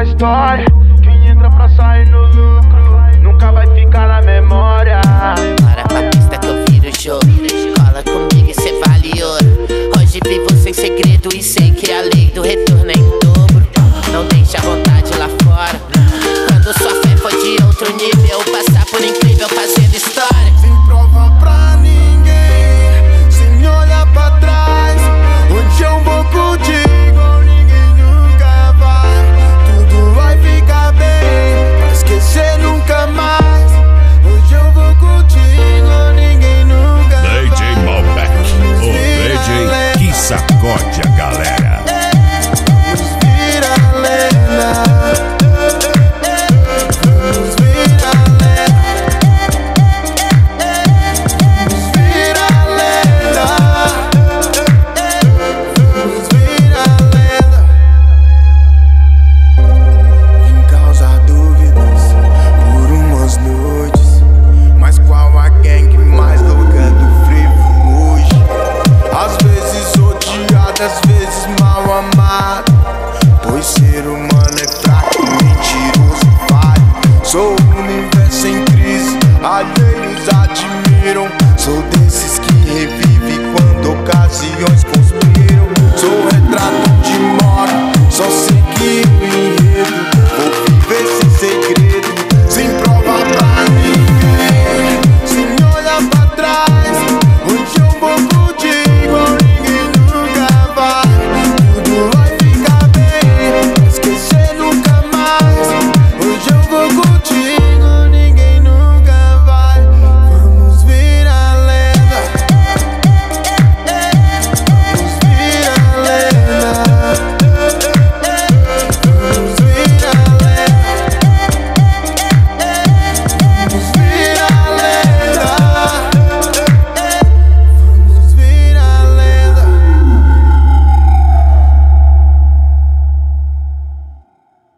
a história. Quem entra pra sair no lucro nunca vai ficar na memória. Bora pra pista que eu viro o jogo. Cola comigo e cê vale ouro. Hoje vivo sem segredo e sei que a lei do retorno é em dobro. Não deixa a vontade lá fora. Quando sua fé for de outro nível, passar por incrível fazendo história. Sem prova pra ninguém, sem olhar pra trás. Onde eu vou contigo, ninguém nunca vai. Tudo vai ficar bem, pra esquecer nunca mais. Hoje eu vou contigo, ninguém nunca vai. DJ Malbec, o DJ que sacode a galera. Às vezes mal amado, pois ser humano é fraco, mentiroso e falho. Sou o universo em crise, alheios admiram.